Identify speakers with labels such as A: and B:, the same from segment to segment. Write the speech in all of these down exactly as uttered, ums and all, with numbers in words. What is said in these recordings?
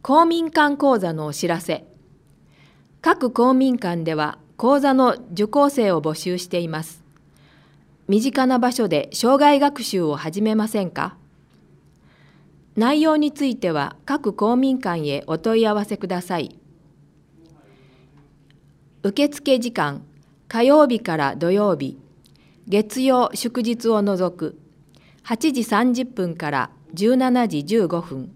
A: 公民館講座のお知らせ。各公民館では講座の受講生を募集しています。身近な場所で生涯学習を始めませんか？内容については各公民館へお問い合わせください。受付時間、火曜日から土曜日、月曜祝日を除くはちじさんじゅっぷんからじゅうしちじじゅうごふん。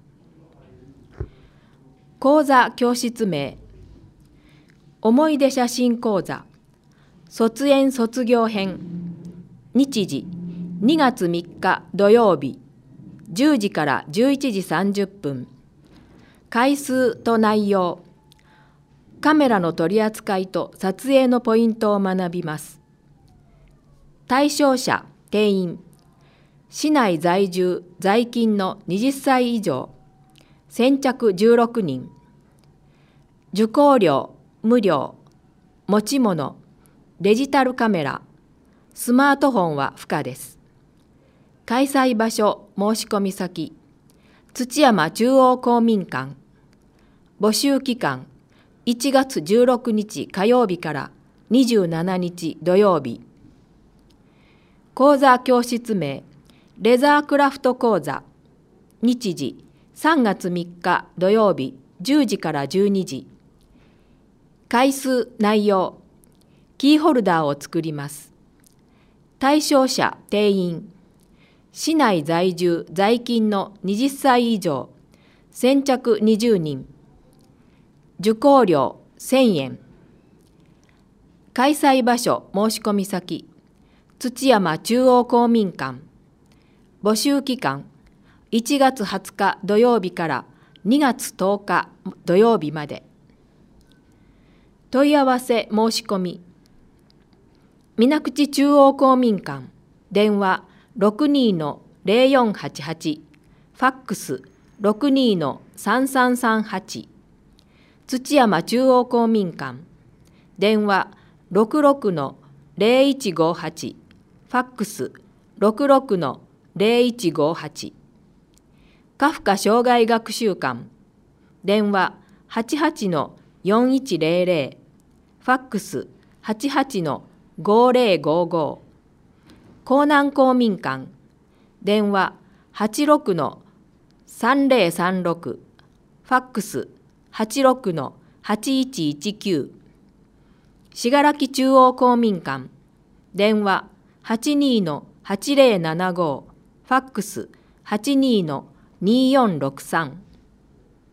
A: 講座教室名、思い出写真講座、卒園卒業編。日時、にがつみっか土曜日、じゅうじからじゅういちじさんじゅっぷん。回数と内容、カメラの取り扱いと撮影のポイントを学びます。対象者、定員、市内在住、在勤のはたち以上、先着じゅうろくにん。受講料、無料、持ち物、デジタルカメラ、スマートフォンは不可です。開催場所、申し込み先、土山中央公民館。募集期間、いちがつじゅうろくにち火曜日からにじゅうしちにち土曜日。講座教室名、レザークラフト講座。日時、さんがつみっか土曜日、じゅうじからじゅうにじ。回数、内容、キーホルダーを作ります。対象者、定員、市内在住、在勤のはたち以上、先着にじゅうにん。受講料せんえん。開催場所、申し込み先、土山中央公民館。募集期間、いちがつはつか土曜日からにがつとおか土曜日まで。問い合わせ申し込み。水口中央公民館、電話 ろくにーのぜろよんはちはち、ファックス ろくにーのさんさんさんはち。土山中央公民館、電話 ろくろくのぜろいちごはち、ファックス ろくろくのぜろいちごはち。カフカ障害学習館、電話 はちはちのよんいちぜろぜろ、ファックス はちはちのごぜろごご。江南公民館、電話 はちろくのさんぜろさんろく、ファックス はちろくのはちいちいちきゅう。信楽中央公民館、電話 はちにーのはちぜろななご、ファックス はちにーのにーよんろくさん。